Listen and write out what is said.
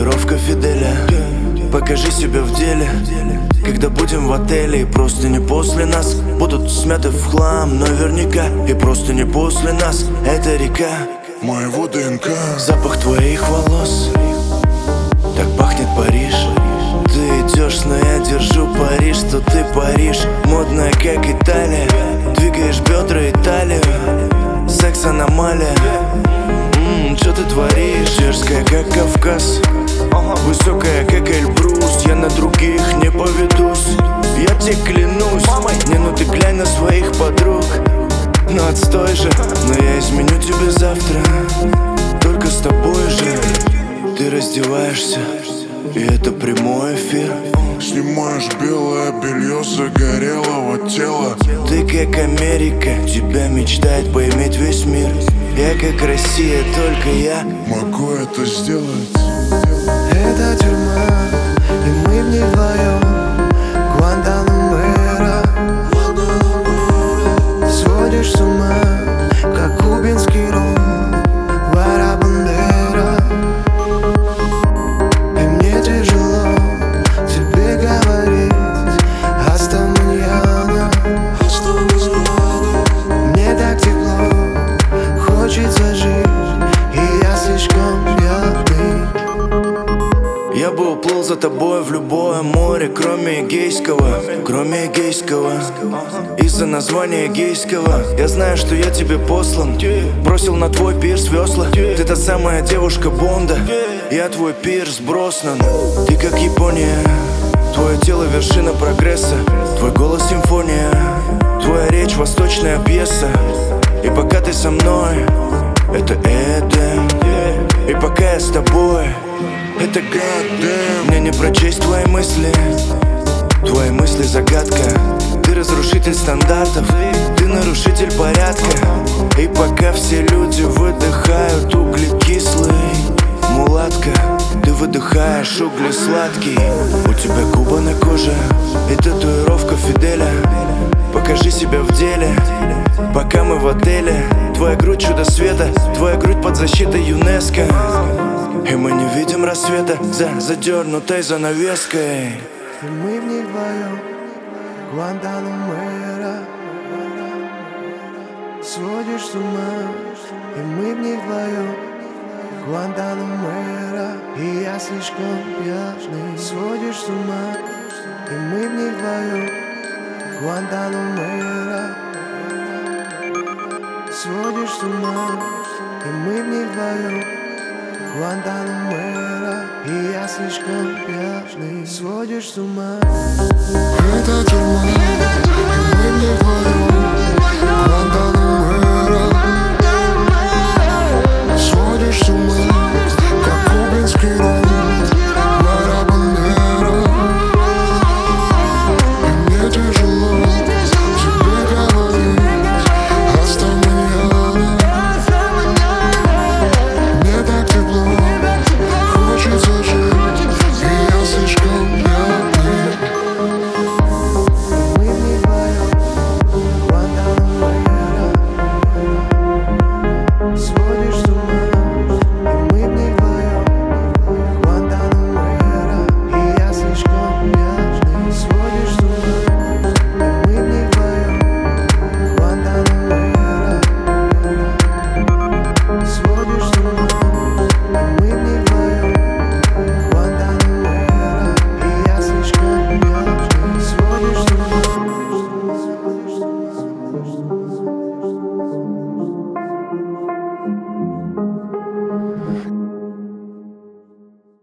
татуировка Фиделя. Покажи себя в деле, когда будем в отеле. И просто не после нас будут смяты в хлам наверняка. И просто не после нас эта река моего ДНК. Запах твоих волос, так пахнет Париж. Ты идешь, но я держу пари, что ты Париж. Модная, как Италия, двигаешь бедра и талию. Секс аномалия, что ты творишь? Дерзкая, как Кавказ, высокая, как Эльбрус. Я на других не поведусь, я тебе клянусь. Не, ну ты глянь на своих подруг. Ну отстой же, но я изменю тебе завтра. Только с тобой же. Ты раздеваешься, и это прямой эфир. Снимаешь белое белье загорелого тела. Ты как Америка, тебя мечтает поиметь весь мир. Я как Россия, только я могу это сделать. Это тюрьма, и мы в ней вдвоем. Гуантанамера. Сводишь с ума, как кубинский ром. Вара Бандера. И мне тяжело тебе говорить hasta mañana. Мне так тепло, хочется жить, и я слишком пьяный. Я бы уплыл за тобой в любое море, кроме Эгейского. Кроме Эгейского, из-за названия гейского. Я знаю, что я тебе послан, бросил на твой пирс весла. Ты та самая девушка Бонда, я твой пирс Броснан. Ты как Япония, твое тело вершина прогресса. Твой голос симфония, твоя речь восточная пьеса. И пока ты со мной, это Эдем. И пока я с тобой, это Goddamn. Мне не прочесть твои мысли загадка. Ты разрушитель стандартов, ты нарушитель порядка. И пока все люди выдыхают углекислый, мулатка, ты выдыхаешь угли сладкий. У тебя губа на коже и татуировка Фиделя. Покажи себя в деле, пока мы в отеле. Твоя грудь чудо света, твоя грудь под защитой ЮНЕСКО. И мы не видим рассвета за задернутой занавеской. И мы в ней вдвоем. Гуантанамера. Сводишь с ума, и мы в ней вдвоем. Гуантанамера. И я слишком пьяный. Сводишь с ума, и мы в ней вдвоем. Гуантанамера. Сводишь с ума, и мы в ней вдвоем. Гуантанамера. И я слишком пьяный. Сводишь с ума. Это тюрьма, и мы в ней вдвоем. Гуантанамера.